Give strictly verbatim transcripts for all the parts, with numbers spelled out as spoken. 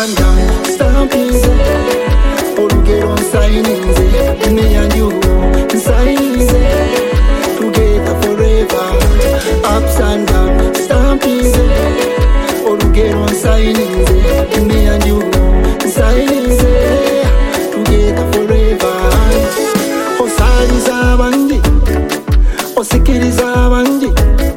and down, stamping. Olugero signing, me and you signing together forever. Ups and down, stamping. Olugero signing, me and you signing together forever. Osaliza bangi, osikiriza bangi.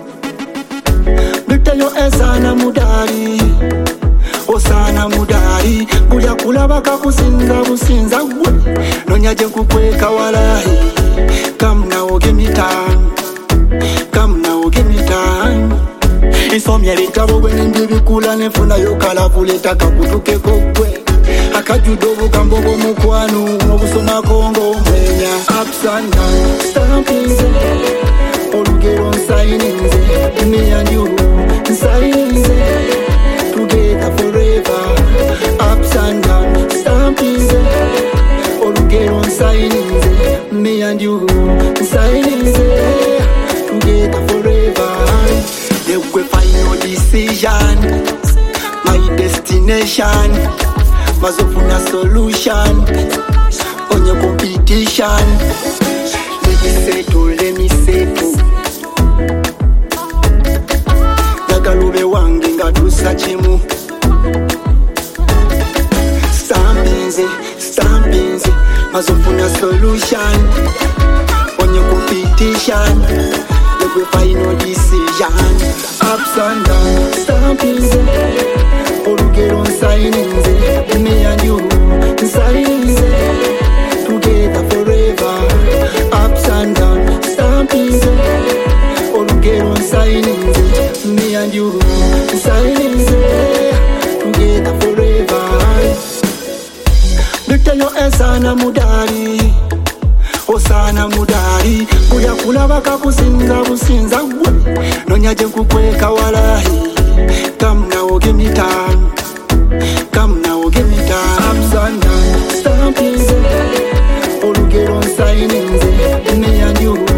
Bitayo esana mudari, osana mudari. Bulya kulaba kakusinza businza gwe, nonyaje kukweka walahi. Come now, give me time. Come now, give me time. Isomye bitabo gwe nembibikula nefuna yokala kuleta kakutuke kokwe. Akajudo bugambo bw'omukwano obusoma kongo mwenya. Ups and down, stamping. Olugero signing, me and you signing together forever. Ups and down, stamping. Olugero signing, me and you signing together forever. They will final decision, my destination. Mazofuna solution on your competition. Let me settle, let me settle. Nagalube wange ngatusa chimu. Stampinze, stampinze. Mazofuna solution on your competition. Let me final decision. Ups and down, stampinze. Olugero signing, me and you signing together forever. Ups and down, stamping. Olugero signing, me and you signing together forever. Bitayo esana mudari, osana mudari. Bulya kulaba kakusinza businza gwe, nonyaje kukweka walahi. Come now, give me time. Come now, give me time. Ups and down, stamping. Olugero signing, me and you